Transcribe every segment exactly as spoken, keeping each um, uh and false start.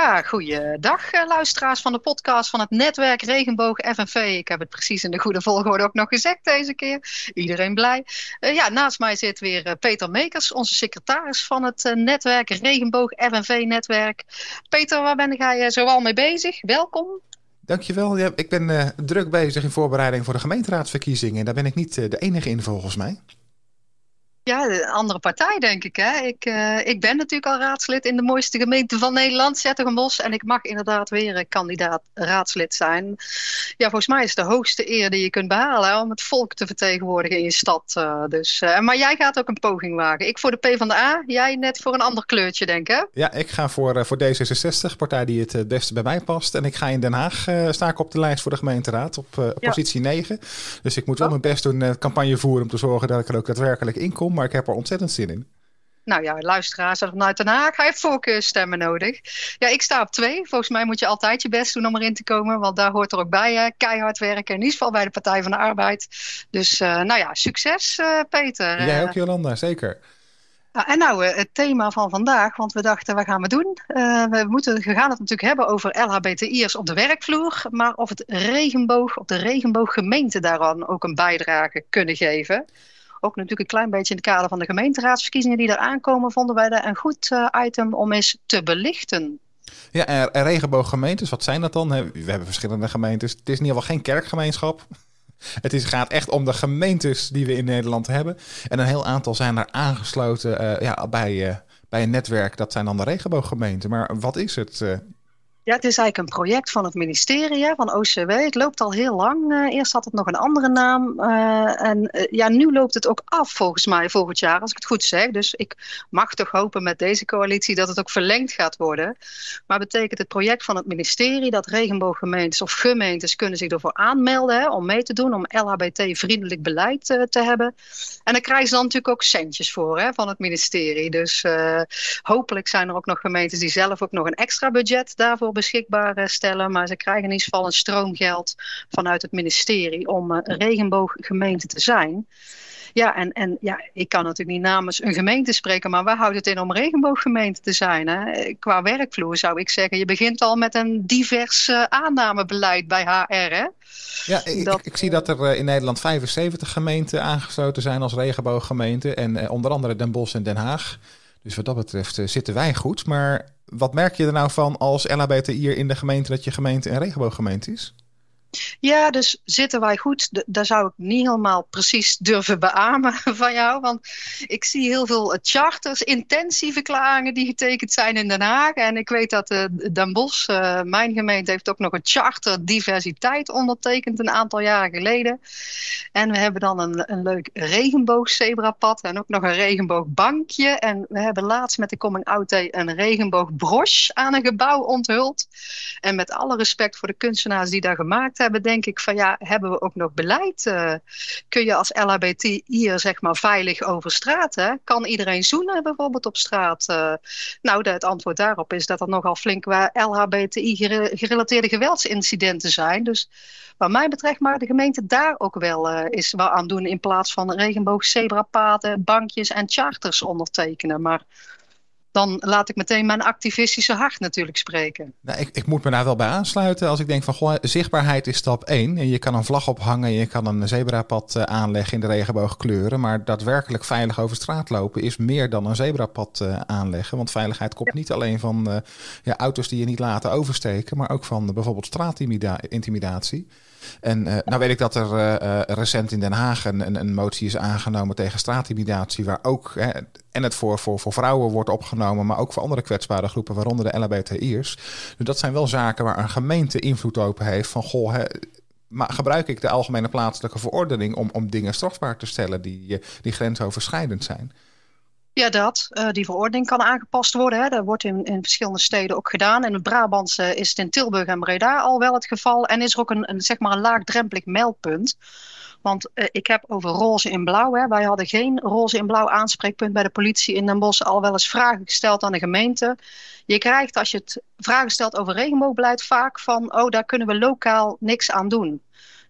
Ja, goeiedag eh, luisteraars van de podcast van het netwerk Regenboog F N V. Ik heb het precies in de goede volgorde ook nog gezegd deze keer. Iedereen blij. Uh, ja, naast mij zit weer uh, Peter Meekers, onze secretaris van het uh, netwerk Regenboog F N V-netwerk. Peter, waar ben jij uh, zoal mee bezig? Welkom. Dankjewel. Ja, ik ben uh, druk bezig in voorbereiding voor de gemeenteraadsverkiezingen. En daar ben ik niet uh, de enige in volgens mij. Ja, een andere partij denk ik. Hè? Ik, uh, ik ben natuurlijk al raadslid in de mooiste gemeente van Nederland, 's-Hertogenbosch. En ik mag inderdaad weer uh, kandidaat raadslid zijn. Ja, volgens mij is het de hoogste eer die je kunt behalen, hè, om het volk te vertegenwoordigen in je stad. Uh, dus, uh, maar jij gaat ook een poging wagen. Ik voor de PvdA, jij net voor een ander kleurtje, denk ik. Hè? Ja, ik ga voor, uh, voor D zesenzestig, partij die het uh, beste bij mij past. En ik ga in Den Haag, uh, sta ik op de lijst voor de gemeenteraad op uh, ja. positie negen. Dus ik moet wel oh. mijn best doen, uh, campagne voeren om te zorgen dat ik er ook daadwerkelijk in kom. Maar ik heb er ontzettend zin in. Nou ja, luisteraars vanuit Den Haag, hij heeft voorkeurstemmen nodig. Ja, ik sta op twee. Volgens mij moet je altijd je best doen om erin te komen. Want daar hoort er ook bij, hè? Keihard werken. In ieder geval bij de Partij van de Arbeid. Dus uh, nou ja, succes uh, Peter. Jij ook Jolanda, zeker. Uh, en nou, uh, het thema van vandaag, want we dachten, wat gaan we doen? Uh, we, moeten, we gaan het natuurlijk hebben over L H B T I'ers op de werkvloer. Maar of het regenboog, of de regenbooggemeente daaraan ook een bijdrage kunnen geven. Ook natuurlijk een klein beetje in het kader van de gemeenteraadsverkiezingen die eraan komen, vonden wij dat een goed uh, item om eens te belichten. Ja, en, en regenbooggemeentes, wat zijn dat dan? We hebben verschillende gemeentes. Het is in ieder geval geen kerkgemeenschap. Het is, gaat echt om de gemeentes die we in Nederland hebben. En een heel aantal zijn er aangesloten uh, ja, bij, uh, bij een netwerk. Dat zijn dan de regenbooggemeenten. Maar wat is het? Uh? Ja, het is eigenlijk een project van het ministerie, van O C W. Het loopt al heel lang. Uh, eerst had het nog een andere naam. Uh, en uh, ja, nu loopt het ook af volgens mij volgend jaar, als ik het goed zeg. Dus ik mag toch hopen met deze coalitie dat het ook verlengd gaat worden. Maar betekent het project van het ministerie dat regenbooggemeentes of gemeentes kunnen zich ervoor aanmelden, hè, om mee te doen, om L H B T-vriendelijk beleid uh, te hebben. En daar krijgen ze dan natuurlijk ook centjes voor, hè, van het ministerie. Dus uh, hopelijk zijn er ook nog gemeentes die zelf ook nog een extra budget daarvoor beschikbaar stellen, maar ze krijgen in ieder geval een stroomgeld vanuit het ministerie om uh, een regenbooggemeente te zijn. Ja, en, en ja, ik kan natuurlijk niet namens een gemeente spreken, maar waar houdt het in om regenbooggemeente te zijn? Hè? Qua werkvloer zou ik zeggen, je begint al met een divers uh, aannamebeleid bij H R, hè? Ja, ik, dat, ik, ik zie dat er uh, in Nederland vijfenzeventig gemeenten aangesloten zijn als regenbooggemeente en uh, onder andere Den Bosch en Den Haag. Dus wat dat betreft uh, zitten wij goed. Maar wat merk je er nou van als L H B T I'er in de gemeente dat je gemeente een regenbooggemeente is? Ja, dus zitten wij goed? D- daar zou ik niet helemaal precies durven beamen van jou. Want ik zie heel veel charters, intentieverklaringen die getekend zijn in Den Haag. En ik weet dat uh, Den Bosch, uh, mijn gemeente, heeft ook nog een charter diversiteit ondertekend een aantal jaren geleden. En we hebben dan een, een leuk regenboogzebrapad en ook nog een regenboogbankje. En we hebben laatst met de Coming Out Day een regenboogbroche aan een gebouw onthuld. En met alle respect voor de kunstenaars die daar gemaakt hebben, denk ik van ja, hebben we ook nog beleid? Uh, kun je als L H B T hier zeg maar veilig over straat? Hè? Kan iedereen zoenen bijvoorbeeld op straat? Uh, nou, de, het antwoord daarop is dat er nogal flink waar L H B T I-gerelateerde geweldsincidenten zijn. Dus wat mij betreft mag de gemeente daar ook wel uh, eens wat aan doen in plaats van regenboogzebrapaden, bankjes en charters ondertekenen. Maar dan laat ik meteen mijn activistische hart natuurlijk spreken. Nou, ik, ik moet me daar wel bij aansluiten als ik denk van goh, zichtbaarheid is stap één. En je kan een vlag ophangen en je kan een zebrapad uh, aanleggen in de regenboogkleuren. Maar daadwerkelijk veilig over straat lopen is meer dan een zebrapad uh, aanleggen. Want veiligheid komt ja. niet alleen van uh, ja, auto's die je niet laten oversteken, maar ook van uh, bijvoorbeeld straatintimidatie. En uh, nou weet ik dat er uh, uh, recent in Den Haag een, een, een motie is aangenomen tegen straatintimidatie, waar ook hè, en het voor, voor, voor vrouwen wordt opgenomen, maar ook voor andere kwetsbare groepen, waaronder de L H B T I'ers. Dus dat zijn wel zaken waar een gemeente invloed op heeft van goh, hè, maar gebruik ik de algemene plaatselijke verordening om, om dingen strafbaar te stellen die, die grensoverschrijdend zijn? Ja, dat. Uh, die verordening kan aangepast worden. Hè. Dat wordt in, in verschillende steden ook gedaan. In het Brabantse is het in Tilburg en Breda al wel het geval. En is er ook een, een, zeg maar een laagdrempelig meldpunt. Want uh, ik heb over roze in blauw. Hè. Wij hadden geen roze in blauw aanspreekpunt bij de politie in Den Bosch. Al wel eens vragen gesteld aan de gemeente. Je krijgt als je het vragen stelt over regenboogbeleid vaak van, oh, daar kunnen we lokaal niks aan doen.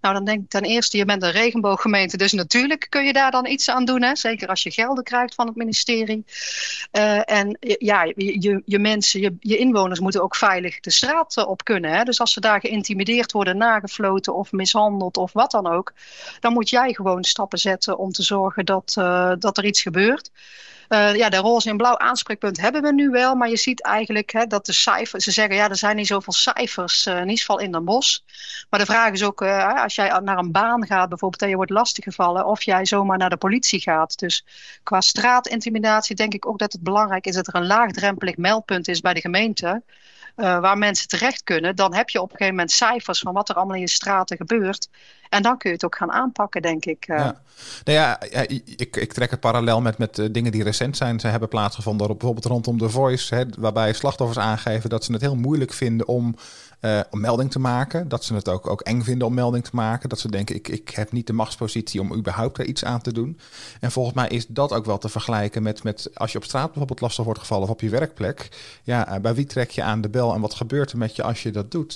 Nou, dan denk ik ten eerste, je bent een regenbooggemeente, dus natuurlijk kun je daar dan iets aan doen. Hè? Zeker als je gelden krijgt van het ministerie. Uh, en ja, je, je, je mensen, je, je inwoners moeten ook veilig de straat uh, op kunnen. Hè? Dus als ze daar geïntimideerd worden, nagefloten of mishandeld of wat dan ook, dan moet jij gewoon stappen zetten om te zorgen dat, uh, dat er iets gebeurt. Uh, ja, de roze en blauw aanspreekpunt hebben we nu wel, maar je ziet eigenlijk hè, dat de cijfers, ze zeggen ja, er zijn niet zoveel cijfers, uh, in ieder geval in Den Bosch. Maar de vraag is ook, uh, als jij naar een baan gaat bijvoorbeeld en je wordt lastiggevallen, of jij zomaar naar de politie gaat. Dus qua straatintimidatie denk ik ook dat het belangrijk is dat er een laagdrempelig meldpunt is bij de gemeente. Uh, waar mensen terecht kunnen, dan heb je op een gegeven moment cijfers van wat er allemaal in je straten gebeurt. En dan kun je het ook gaan aanpakken, denk ik. Uh. Ja. Nou ja, ja ik, ik trek het parallel met, met uh, dingen die recent zijn. Ze hebben plaatsgevonden bijvoorbeeld rondom The Voice, hè, waarbij slachtoffers aangeven dat ze het heel moeilijk vinden om Uh, om melding te maken. Dat ze het ook, ook eng vinden om melding te maken. Dat ze denken, ik, ik heb niet de machtspositie om überhaupt er iets aan te doen. En volgens mij is dat ook wel te vergelijken met, met als je op straat bijvoorbeeld lastig wordt gevallen of op je werkplek. Ja, uh, bij wie trek je aan de bel en wat gebeurt er met je als je dat doet?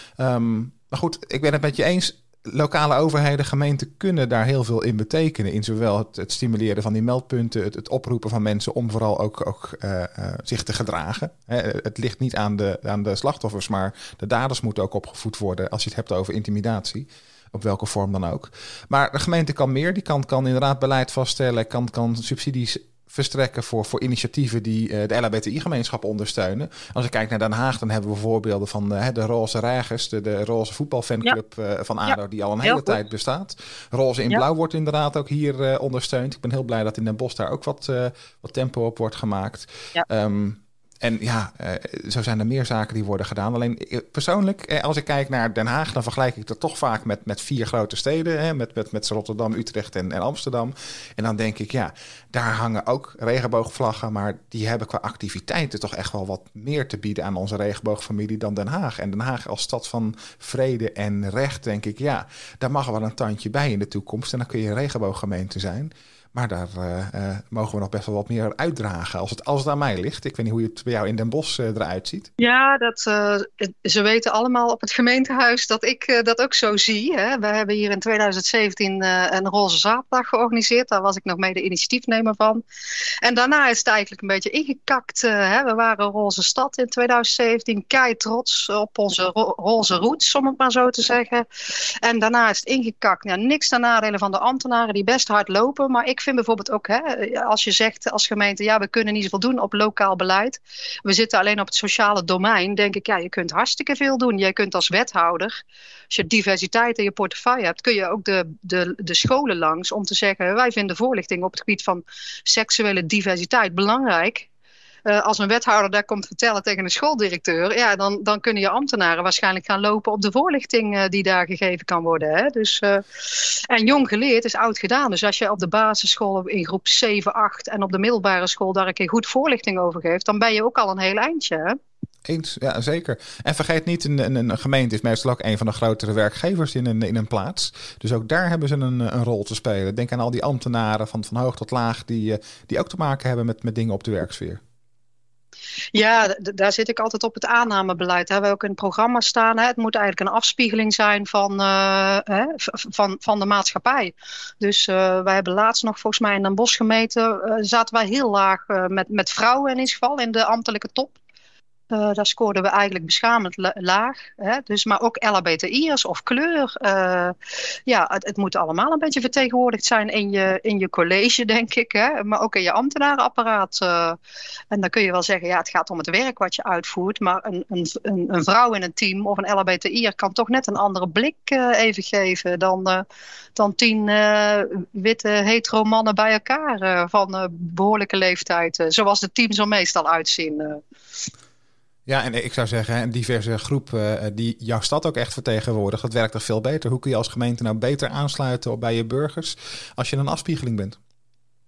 Um, maar goed, ik ben het met je eens. Lokale overheden, gemeenten kunnen daar heel veel in betekenen. In zowel het, het stimuleren van die meldpunten, het, het oproepen van mensen om vooral ook, ook uh, uh, zich te gedragen. He, het ligt niet aan de, aan de slachtoffers, maar de daders moeten ook opgevoed worden als je het hebt over intimidatie. Op welke vorm dan ook. Maar de gemeente kan meer. Die kan, kan inderdaad beleid vaststellen, kan, kan subsidies verstrekken voor, voor initiatieven die uh, de L H B T I-gemeenschap ondersteunen. Als ik kijk naar Den Haag, dan hebben we voorbeelden van uh, de Roze Reigers, de, de Roze voetbalfanclub ja. uh, van ADO, ja. die al een hele heel tijd goed. bestaat. Roze in ja. Blauw wordt inderdaad ook hier uh, ondersteund. Ik ben heel blij dat in Den Bosch daar ook wat, uh, wat tempo op wordt gemaakt. Ja. Um, En ja, uh, zo zijn er meer zaken die worden gedaan. Alleen persoonlijk, eh, als ik kijk naar Den Haag, dan vergelijk ik dat toch vaak met, met vier grote steden. Hè, met, met, met Rotterdam, Utrecht en, en Amsterdam. En dan denk ik, ja, daar hangen ook regenboogvlaggen. Maar die hebben qua activiteiten toch echt wel wat meer te bieden aan onze regenboogfamilie dan Den Haag. En Den Haag als stad van vrede en recht, denk ik, ja, daar mag wel een tandje bij in de toekomst. En dan kun je een regenbooggemeente zijn. Maar daar uh, uh, mogen we nog best wel wat meer uitdragen als het, als het aan mij ligt. Ik weet niet hoe het bij jou in Den Bosch uh, eruit ziet. Ja, dat, uh, ze weten allemaal op het gemeentehuis dat ik uh, dat ook zo zie. Hè. We hebben hier in twintig zeventien uh, een Roze Zaterdag georganiseerd. Daar was ik nog mede initiatiefnemer van. En daarna is het eigenlijk een beetje ingekakt. Uh, hè. We waren een roze stad in twintig zeventien. Kei trots op onze ro- roze roots, om het maar zo te zeggen. En daarna is het ingekakt. Ja, niks ten nadele van de ambtenaren die best hard lopen. Maar ik vind bijvoorbeeld ook, hè, als je zegt als gemeente, ja, we kunnen niet zoveel doen op lokaal beleid. We zitten alleen op het sociale domein. Denk ik, ja, je kunt hartstikke veel doen. Jij kunt als wethouder, als je diversiteit in je portefeuille hebt, kun je ook de, de, de scholen langs om te zeggen, wij vinden voorlichting op het gebied van seksuele diversiteit belangrijk. Uh, als een wethouder daar komt vertellen tegen een schooldirecteur, ja, dan, dan kunnen je ambtenaren waarschijnlijk gaan lopen op de voorlichting uh, die daar gegeven kan worden. Hè? Dus, uh, en jong geleerd is oud gedaan. Dus als je op de basisschool in groep zeven, acht en op de middelbare school daar een keer goed voorlichting over geeft, dan ben je ook al een heel eindje. Hè? Eens, ja, zeker. En vergeet niet, een, een, een gemeente is meestal ook een van de grotere werkgevers in een, in een plaats. Dus ook daar hebben ze een, een rol te spelen. Denk aan al die ambtenaren van, van hoog tot laag die, die ook te maken hebben met, met dingen op de werksfeer. Ja, d- daar zit ik altijd op het aannamebeleid. Hè. We hebben ook in het programma staan. Hè. Het moet eigenlijk een afspiegeling zijn van, uh, hè, van, van de maatschappij. Dus uh, wij hebben laatst nog volgens mij in Den Bosch gemeten. Uh, zaten wij heel laag uh, met, met vrouwen in ieder geval in de ambtelijke top. Uh, daar scoorden we eigenlijk beschamend la- laag. Hè? Dus, maar ook L H B T I'ers of kleur. Uh, ja, het, het moet allemaal een beetje vertegenwoordigd zijn in je, in je college, denk ik. Hè? Maar ook in je ambtenarenapparaat. Uh, en dan kun je wel zeggen, ja, het gaat om het werk wat je uitvoert. Maar een, een, een vrouw in een team of een L H B T I'er kan toch net een andere blik uh, even geven dan, uh, dan tien uh, witte hetero mannen bij elkaar uh, van uh, behoorlijke leeftijd. Uh, zoals de teams er meestal uitzien. Uh. Ja, en ik zou zeggen, een diverse groep uh, die jouw stad ook echt vertegenwoordigt, dat werkt toch veel beter. Hoe kun je als gemeente nou beter aansluiten op bij je burgers als je een afspiegeling bent?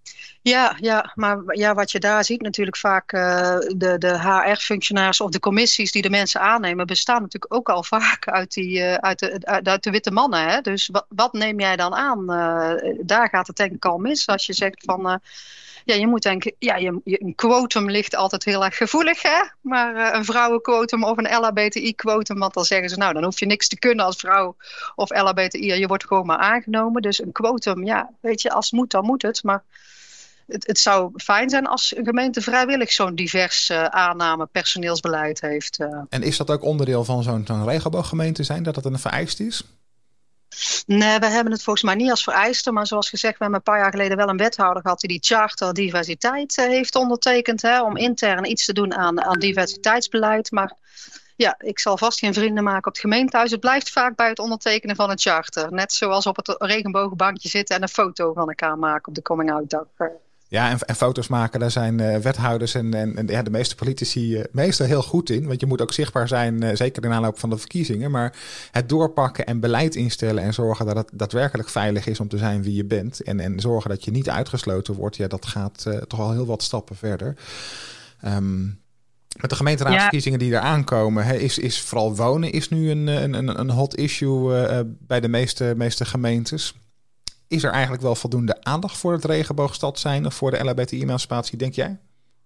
Ja, ja, maar ja, wat je daar ziet natuurlijk vaak, uh, de, de H R-functionaris of de commissies die de mensen aannemen, bestaan natuurlijk ook al vaak uit, die, uh, uit, de, uit, uit de witte mannen. Hè? Dus wat, wat neem jij dan aan? Uh, daar gaat het denk ik al mis als je zegt van, uh, ja, je moet denken, ja, je, je, een quotum ligt altijd heel erg gevoelig, hè? Maar uh, een vrouwenquotum of een L H B T I-quotum, want dan zeggen ze, nou, dan hoef je niks te kunnen als vrouw of L H B T I, je wordt gewoon maar aangenomen. Dus een quotum, ja, weet je, als het moet, dan moet het, maar Het, het zou fijn zijn als een gemeente vrijwillig zo'n divers uh, aanname personeelsbeleid heeft. Uh. En is dat ook onderdeel van zo'n zo'n regenbooggemeente zijn, dat dat een vereist is? Nee, we hebben het volgens mij niet als vereiste. Maar zoals gezegd, we hebben een paar jaar geleden wel een wethouder gehad die die charter diversiteit uh, heeft ondertekend. Hè, om intern iets te doen aan, aan diversiteitsbeleid. Maar ja, ik zal vast geen vrienden maken op het gemeentehuis. Het blijft vaak bij het ondertekenen van een charter. Net zoals op het regenboogbankje zitten en een foto van elkaar maken op de coming-out dag. Ja, en, en foto's maken, daar zijn uh, wethouders en, en, en ja, de meeste politici uh, meestal heel goed in. Want je moet ook zichtbaar zijn, uh, zeker in aanloop van de verkiezingen. Maar het doorpakken en beleid instellen en zorgen dat het daadwerkelijk veilig is om te zijn wie je bent. En, en zorgen dat je niet uitgesloten wordt, ja, dat gaat uh, toch al heel wat stappen verder. Um, met de gemeenteraadsverkiezingen ja. die eraan komen, hè, is, is vooral wonen is nu een, een, een hot issue uh, bij de meeste, meeste gemeentes. Is er eigenlijk wel voldoende aandacht voor het regenboogstad zijn of voor de L H B T I-emancipatie, denk jij?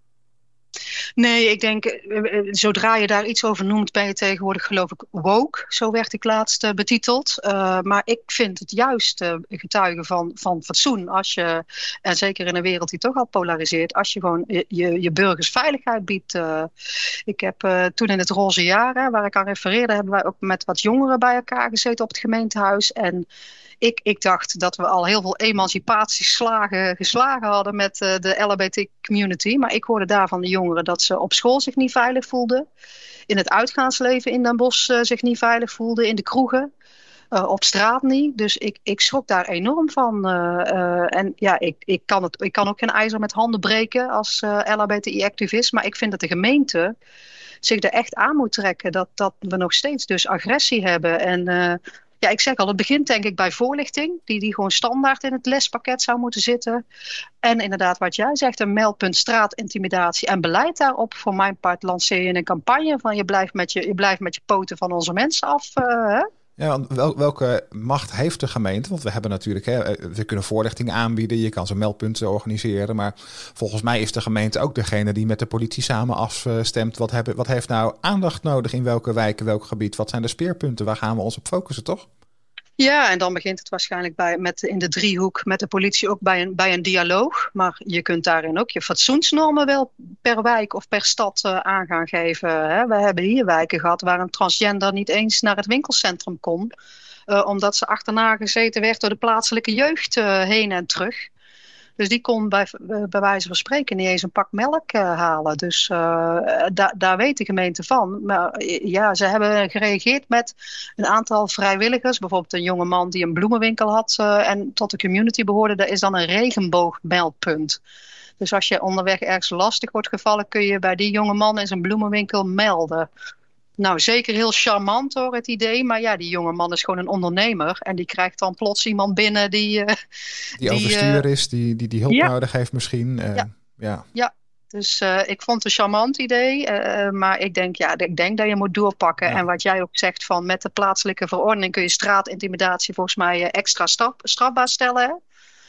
Nee, ik denk, zodra je daar iets over noemt, ben je tegenwoordig geloof ik woke. Zo werd ik laatst uh, betiteld. Uh, maar ik vind het juist uh, getuigen van, van fatsoen. Als je, en zeker in een wereld die toch al polariseert, als je gewoon je, je, je burgers veiligheid biedt. Uh, ik heb uh, toen in het roze jaren, waar ik aan refereerde, hebben wij ook met wat jongeren bij elkaar gezeten op het gemeentehuis. En Ik, ik dacht dat we al heel veel emancipatieslagen geslagen hadden met uh, de L H B T community. Maar ik hoorde daar van de jongeren dat ze op school zich niet veilig voelden. In het uitgaansleven in Den Bosch uh, zich niet veilig voelden. In de kroegen. Uh, op straat niet. Dus ik, ik schrok daar enorm van. Uh, uh, en ja, ik, ik, kan het, ik kan ook geen ijzer met handen breken als uh, L H B T I-activist. Maar ik vind dat de gemeente zich er echt aan moet trekken. Dat, dat we nog steeds dus agressie hebben. En Uh, Ja, ik zeg al, het begint denk ik bij voorlichting, die, die gewoon standaard in het lespakket zou moeten zitten. En inderdaad, wat jij zegt, een meldpunt straatintimidatie en beleid daarop. Voor mijn part lanceer je een campagne van je blijft met je, je, blijft met je poten van onze mensen af. Uh, hè? Ja, wel, welke macht heeft de gemeente? Want we hebben natuurlijk, hè, we kunnen voorlichting aanbieden, je kan zo'n meldpunten organiseren. Maar volgens mij is de gemeente ook degene die met de politie samen afstemt. Wat, hebben, wat heeft nou aandacht nodig in welke wijk, welk gebied? Wat zijn de speerpunten? Waar gaan we ons op focussen, toch? Ja, en dan begint het waarschijnlijk bij, met, in de driehoek met de politie ook bij een, bij een dialoog. Maar je kunt daarin ook je fatsoensnormen wel per wijk of per stad uh, aan gaan geven. Hè. We hebben hier wijken gehad waar een transgender niet eens naar het winkelcentrum kon. Uh, omdat ze achterna gezeten werd door de plaatselijke jeugd uh, heen en terug. Dus die kon bij, bij wijze van spreken niet eens een pak melk uh, halen. Dus uh, da, daar weet de gemeente van. Maar ja, ze hebben gereageerd met een aantal vrijwilligers. Bijvoorbeeld een jonge man die een bloemenwinkel had uh, en tot de community behoorde. Daar is dan een regenboogmeldpunt. Dus als je onderweg ergens lastig wordt gevallen, kun je bij die jonge man in zijn bloemenwinkel melden. Nou, zeker heel charmant hoor, het idee. Maar ja, die jonge man is gewoon een ondernemer. En die krijgt dan plots iemand binnen die... Uh, die overstuur uh, is, die, die, die hulp ja. nodig heeft misschien. Uh, ja. ja. ja, dus uh, ik vond het een charmant idee. Uh, maar ik denk, ja, ik denk dat je moet doorpakken. Ja. En wat jij ook zegt, van met de plaatselijke verordening kun je straatintimidatie volgens mij uh, extra straf, strafbaar stellen. Hè?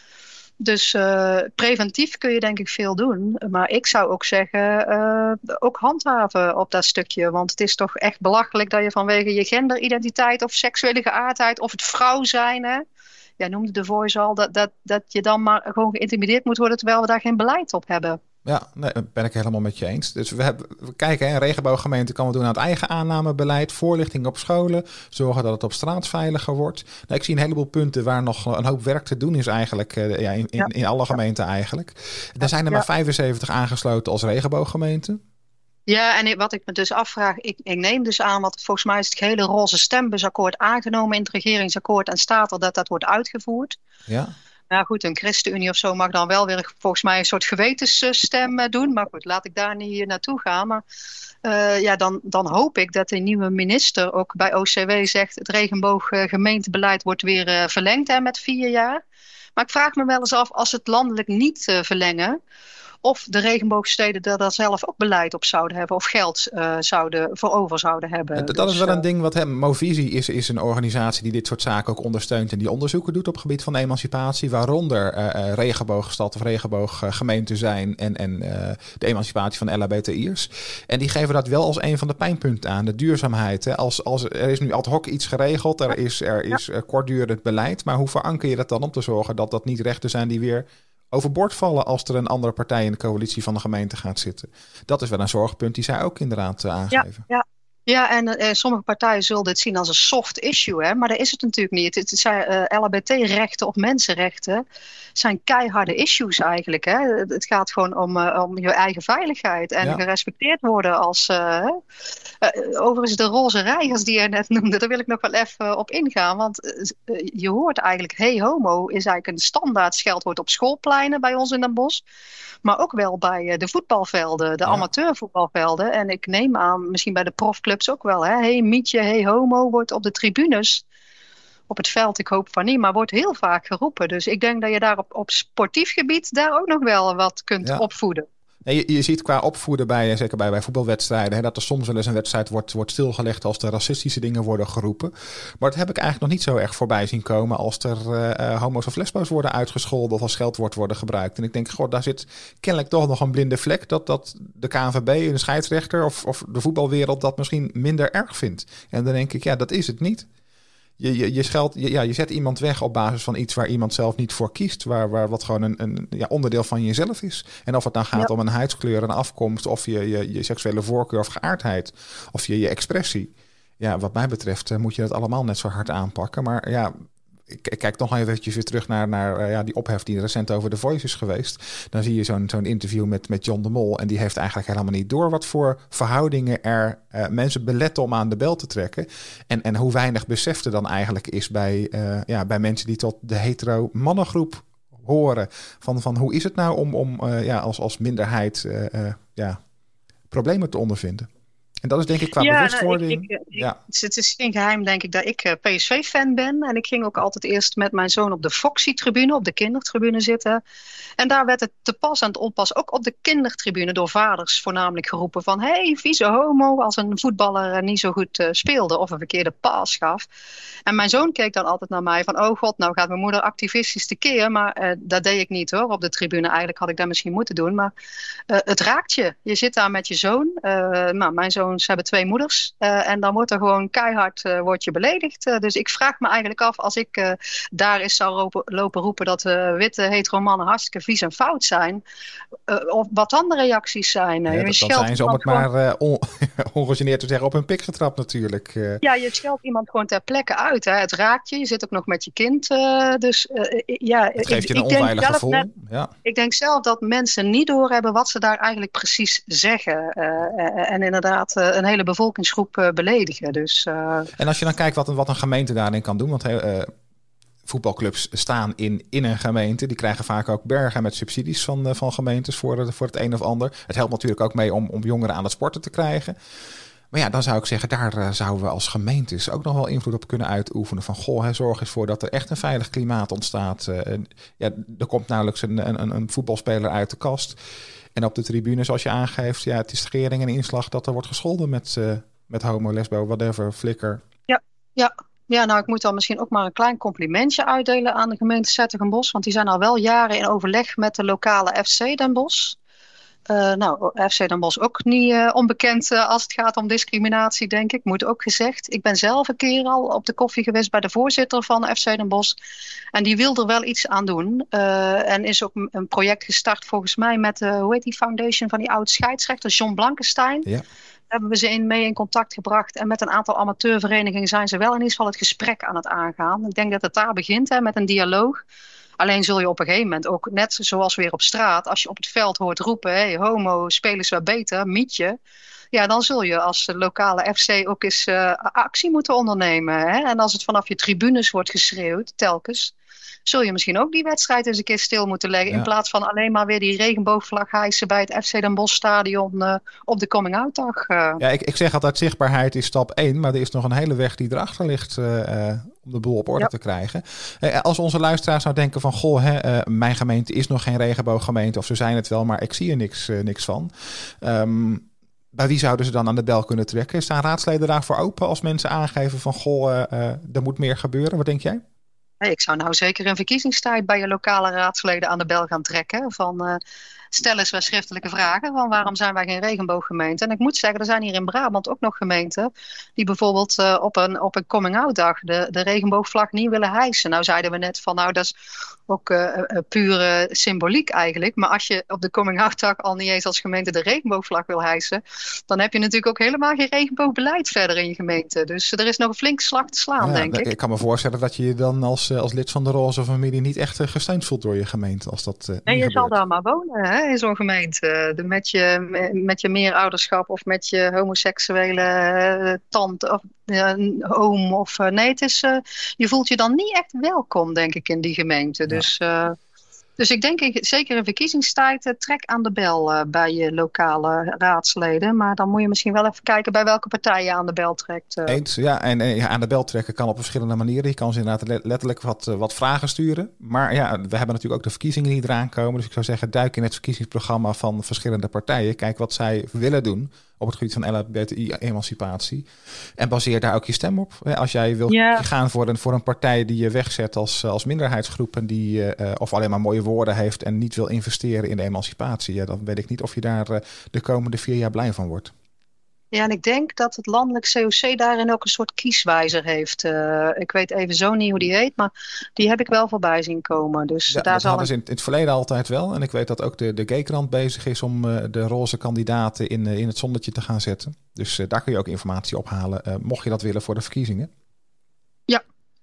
Dus uh, preventief kun je denk ik veel doen. Maar ik zou ook zeggen, uh, ook handhaven op dat stukje. Want het is toch echt belachelijk dat je vanwege je genderidentiteit of seksuele geaardheid of het vrouw zijn, hè, jij noemde de voice al, dat, dat, dat je dan maar gewoon geïntimideerd moet worden terwijl we daar geen beleid op hebben. Ja, nee, dat ben ik helemaal met je eens. Dus we, hebben, we kijken, hè, een regenbooggemeente kan we doen aan het eigen aannamebeleid, voorlichting op scholen, zorgen dat het op straat veiliger wordt. Nou, ik zie een heleboel punten waar nog een hoop werk te doen is eigenlijk, uh, ja, in, in, ja. in alle gemeenten eigenlijk. Er zijn er maar ja. vijfenzeventig aangesloten als regenbooggemeente. Ja, en wat ik me dus afvraag, ik, ik neem dus aan, want volgens mij is het gehele roze stembusakkoord aangenomen in het regeringsakkoord en staat er dat dat wordt uitgevoerd. Ja. Nou goed, een ChristenUnie of zo mag dan wel weer volgens mij een soort gewetensstem doen. Maar goed, laat ik daar niet naartoe gaan. Maar uh, ja, dan, dan hoop ik dat de nieuwe minister ook bij O C W zegt, het regenbooggemeentebeleid wordt weer uh, verlengd hè, met vier jaar. Maar ik vraag me wel eens af, als het landelijk niet uh, verlengen, of de regenboogsteden er daar zelf ook beleid op zouden hebben, of geld uh, zouden, voor over zouden hebben. Dat dus, is wel een uh, ding wat hem. Movisie is, is een organisatie die dit soort zaken ook ondersteunt en die onderzoeken doet op het gebied van emancipatie, waaronder uh, uh, regenboogstad of regenbooggemeenten zijn en, en uh, de emancipatie van L H B T I'ers. En die geven dat wel als een van de pijnpunten aan, de duurzaamheid. Hè. Als, als, er is nu ad hoc iets geregeld, er is, er is uh, kortdurend beleid, maar hoe veranker je dat dan om te zorgen dat dat niet rechten zijn die weer overboord vallen als er een andere partij in de coalitie van de gemeente gaat zitten? Dat is wel een zorgpunt die zij ook inderdaad uh, aangeven. Ja, ja. Ja, en uh, sommige partijen zullen dit zien als een soft issue, hè? Maar dat is het natuurlijk niet. Het, het zijn uh, L H B T-rechten of mensenrechten zijn keiharde issues eigenlijk. Hè? Het, het gaat gewoon om, uh, om je eigen veiligheid en ja. gerespecteerd worden als... Uh, uh, overigens de roze reigers die je net noemde, daar wil ik nog wel even op ingaan. Want uh, je hoort eigenlijk, hey homo is eigenlijk een standaard scheldwoord op schoolpleinen bij ons in Den Bosch. Maar ook wel bij de voetbalvelden, de ja. amateurvoetbalvelden. En ik neem aan, misschien bij de profclubs ook wel. Hè? Hey mietje, hey homo, wordt op de tribunes, op het veld, ik hoop van niet, maar wordt heel vaak geroepen. Dus ik denk dat je daar op, op sportief gebied daar ook nog wel wat kunt ja. opvoeden. Nee, je, je ziet qua opvoeden, bij, zeker bij, bij voetbalwedstrijden, hè, dat er soms wel eens een wedstrijd wordt, wordt stilgelegd als er racistische dingen worden geroepen. Maar dat heb ik eigenlijk nog niet zo erg voorbij zien komen als er uh, homo's of lesbo's worden uitgescholden of als scheldwoord worden gebruikt. En ik denk, god, daar zit kennelijk toch nog een blinde vlek dat, dat de K N V B, de scheidsrechter of, of de voetbalwereld dat misschien minder erg vindt. En dan denk ik, ja, dat is het niet. Je, je, je, scheldt, je, ja, je zet iemand weg op basis van iets waar iemand zelf niet voor kiest. Waar, waar wat gewoon een, een ja, onderdeel van jezelf is. En of het dan gaat ja. om een huidskleur, een afkomst, of je, je, je seksuele voorkeur of geaardheid. Of je, je expressie. Ja, wat mij betreft uh, moet je dat allemaal net zo hard aanpakken. Maar ja, ik, ik kijk nog eventjes weer terug naar, naar uh, ja, die ophef die recent over The Voice is geweest. Dan zie je zo'n, zo'n interview met, met John de Mol. En die heeft eigenlijk helemaal niet door wat voor verhoudingen er uh, mensen beletten om aan de bel te trekken. En, en hoe weinig besef er dan eigenlijk is bij, uh, ja, bij mensen die tot de hetero mannengroep horen. Van, van hoe is het nou om, om uh, ja, als, als minderheid uh, uh, ja, problemen te ondervinden? En dat is denk ik qua ja, bewustwording. Nou, ik, ik, ja. ik, het is geen geheim denk ik dat ik uh, P S V-fan ben. En ik ging ook altijd eerst met mijn zoon op de Foxy-tribune, op de kindertribune zitten. En daar werd het te pas en te onpas ook op de kindertribune door vaders voornamelijk geroepen van hey, vieze homo, als een voetballer niet zo goed uh, speelde of een verkeerde paas gaf. En mijn zoon keek dan altijd naar mij van oh god, nou gaat mijn moeder activistisch tekeer. Maar uh, dat deed ik niet hoor, op de tribune. Eigenlijk had ik dat misschien moeten doen. Maar uh, het raakt je. Je zit daar met je zoon. Uh, nou, mijn zoon ze hebben twee moeders. Uh, en dan wordt er gewoon keihard uh, wordt je beledigd. Uh, dus ik vraag me eigenlijk af als ik uh, daar eens zou lopen, lopen roepen dat uh, witte hetero mannen hartstikke vies en fout zijn. Uh, of wat dan de reacties zijn. Uh, ja, dat, dan zijn ze om het maar uh, on, ongegeneerd te zeggen op hun pik getrapt natuurlijk. Uh. Ja, je scheldt iemand gewoon ter plekke uit. Hè. Het raakt je. Je zit ook nog met je kind. Uh, dus uh, ja, het geeft ik, je een ik onveilig denk gevoel. Net, ja. Ik denk zelf dat mensen niet doorhebben wat ze daar eigenlijk precies zeggen. Uh, en inderdaad uh, een hele bevolkingsgroep uh, beledigen. Dus, uh... En als je dan kijkt wat een, wat een gemeente daarin kan doen. Want uh, voetbalclubs staan in, in een gemeente. Die krijgen vaak ook bergen met subsidies van, uh, van gemeentes voor, voor het een of ander. Het helpt natuurlijk ook mee om, om jongeren aan het sporten te krijgen. Maar ja, dan zou ik zeggen, daar uh, zouden we als gemeentes ook nog wel invloed op kunnen uitoefenen. Van goh, hè, zorg eens voor dat er echt een veilig klimaat ontstaat. Uh, ja, er komt nauwelijks een, een, een voetbalspeler uit de kast. En op de tribune, zoals je aangeeft, ja, het is schering en inslag dat er wordt gescholden met, uh, met homo, lesbo, whatever, flikker. Ja, ja. Ja, nou, ik moet dan misschien ook maar een klein complimentje uitdelen aan de gemeente Z'Hertogenbosch. Want die zijn al wel jaren in overleg met de lokale F C Den Bosch. Uh, nou, F C Den Bosch ook niet uh, onbekend uh, als het gaat om discriminatie, denk ik. Moet ook gezegd. Ik ben zelf een keer al op de koffie geweest bij de voorzitter van F C Den Bosch. En die wil er wel iets aan doen. Uh, en is ook een project gestart volgens mij met, uh, hoe heet die foundation van die oude scheidsrechter, John Blankenstein. Ja. Hebben we ze in, mee in contact gebracht. En met een aantal amateurverenigingen zijn ze wel in ieder geval het gesprek aan het aangaan. Ik denk dat het daar begint hè, met een dialoog. Alleen zul je op een gegeven moment ook, net zoals weer op straat, als je op het veld hoort roepen, hey, homo, spelen ze wel beter, mietje. Ja, dan zul je als lokale F C ook eens uh, actie moeten ondernemen. Hè? En als het vanaf je tribunes wordt geschreeuwd, telkens, zul je misschien ook die wedstrijd eens een keer stil moeten leggen. Ja. In plaats van alleen maar weer die regenboogvlag hijsen bij het F C Den Bosch stadion uh, op de coming-out dag. Uh. Ja, ik, ik zeg altijd zichtbaarheid is stap één, maar er is nog een hele weg die erachter ligt uh, uh, om de boel op orde ja. te krijgen. Uh, als onze luisteraars nou denken van, goh, hè, uh, mijn gemeente is nog geen regenbooggemeente of ze zijn het wel, maar ik zie er niks, uh, niks van. Um, Bij wie zouden ze dan aan de bel kunnen trekken? Staan raadsleden daarvoor open als mensen aangeven van, goh, uh, uh, er moet meer gebeuren? Wat denk jij? Hey, ik zou nou zeker in verkiezingstijd bij je lokale raadsleden aan de bel gaan trekken. Van, uh, stel eens wat schriftelijke vragen van waarom zijn wij geen regenbooggemeente? En ik moet zeggen, er zijn hier in Brabant ook nog gemeenten die bijvoorbeeld uh, op een, op een coming-out dag de, de regenboogvlag niet willen hijsen. Nou zeiden we net van, nou dat is ook uh, uh, pure symboliek eigenlijk. Maar als je op de coming-out dag al niet eens als gemeente de regenboogvlag wil hijsen, dan heb je natuurlijk ook helemaal geen regenboogbeleid verder in je gemeente. Dus er is nog een flinke slag te slaan, ja, denk ik. Ik kan me voorstellen dat je je dan als, als lid van de roze familie niet echt gesteund voelt door je gemeente. Als dat, uh, nee, je gebeurt. zal daar maar wonen, hè, in zo'n gemeente. De, met, je, met je meerouderschap of met je homoseksuele uh, tante of uh, oom. Of, uh, nee, het is, uh, je voelt je dan niet echt welkom, denk ik, in die gemeente. Ja. Dus, uh, dus ik denk, zeker in verkiezingstijd, uh, trek aan de bel uh, bij je lokale raadsleden. Maar dan moet je misschien wel even kijken bij welke partij je aan de bel trekt. Uh. Eens, ja. En uh, ja, aan de bel trekken kan op verschillende manieren. Je kan ze inderdaad letterlijk wat, uh, wat vragen sturen. Maar ja, we hebben natuurlijk ook de verkiezingen die eraan komen. Dus ik zou zeggen, duik in het verkiezingsprogramma van verschillende partijen. Kijk wat zij willen doen op het gebied van L H B T I-emancipatie. En baseer daar ook je stem op. Als jij wil ja. gaan voor een, voor een partij die je wegzet als, als minderheidsgroep en die uh, of alleen maar mooie woorden heeft en niet wil investeren in de emancipatie, ja, dan weet ik niet of je daar uh, de komende vier jaar blij van wordt. Ja, en ik denk dat het landelijk C O C daarin ook een soort kieswijzer heeft. Uh, ik weet even zo niet hoe die heet, maar die heb ik wel voorbij zien komen. Dus ja, daar dat zal hadden ze in, in het verleden altijd wel. En ik weet dat ook de, de G-krant bezig is om uh, de roze kandidaten in, uh, in het zonnetje te gaan zetten. Dus uh, daar kun je ook informatie ophalen, uh, mocht je dat willen voor de verkiezingen. Ja.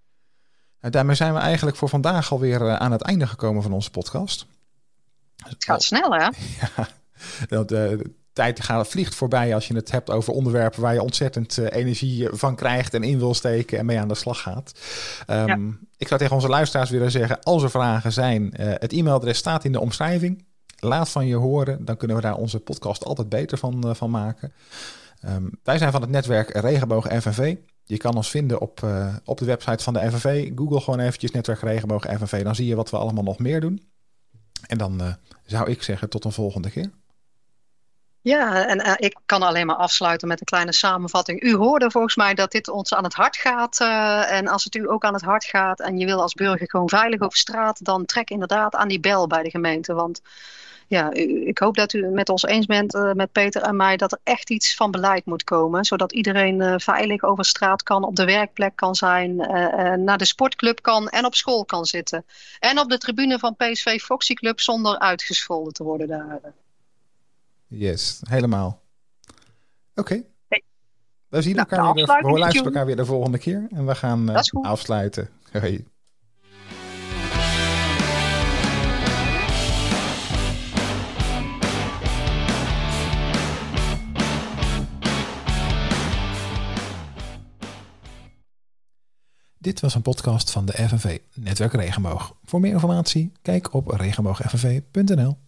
Uh, daarmee zijn we eigenlijk voor vandaag alweer uh, aan het einde gekomen van onze podcast. Het gaat snel, hè? Ja, dat... Uh, tijd gaat, vliegt voorbij als je het hebt over onderwerpen waar je ontzettend uh, energie van krijgt en in wil steken en mee aan de slag gaat. Um, ja. Ik zou tegen onze luisteraars willen zeggen, als er vragen zijn, uh, het e-mailadres staat in de omschrijving. Laat van je horen, dan kunnen we daar onze podcast altijd beter van, uh, van maken. Um, wij zijn van het netwerk Regenboog F N V. Je kan ons vinden op, uh, op de website van de F N V. Google gewoon eventjes netwerk Regenboog F N V, dan zie je wat we allemaal nog meer doen. En dan uh, zou ik zeggen tot een volgende keer. Ja, en uh, ik kan alleen maar afsluiten met een kleine samenvatting. U hoorde volgens mij dat dit ons aan het hart gaat. Uh, en als het u ook aan het hart gaat en je wil als burger gewoon veilig over straat, dan trek inderdaad aan die bel bij de gemeente. Want ja, u, ik hoop dat u het met ons eens bent, uh, met Peter en mij, dat er echt iets van beleid moet komen. Zodat iedereen uh, veilig over straat kan, op de werkplek kan zijn, uh, uh, naar de sportclub kan en op school kan zitten. En op de tribune van P S V Foxy Club zonder uitgescholden te worden daar. Yes, helemaal. Oké. Okay. Hey. We zien nou, elkaar weer, de, we luisteren elkaar weer de volgende keer. En we gaan uh, afsluiten. Hoi. Dit was een podcast van de F N V, Netwerk Regenboog. Voor meer informatie, kijk op regenboog f n v punt n l.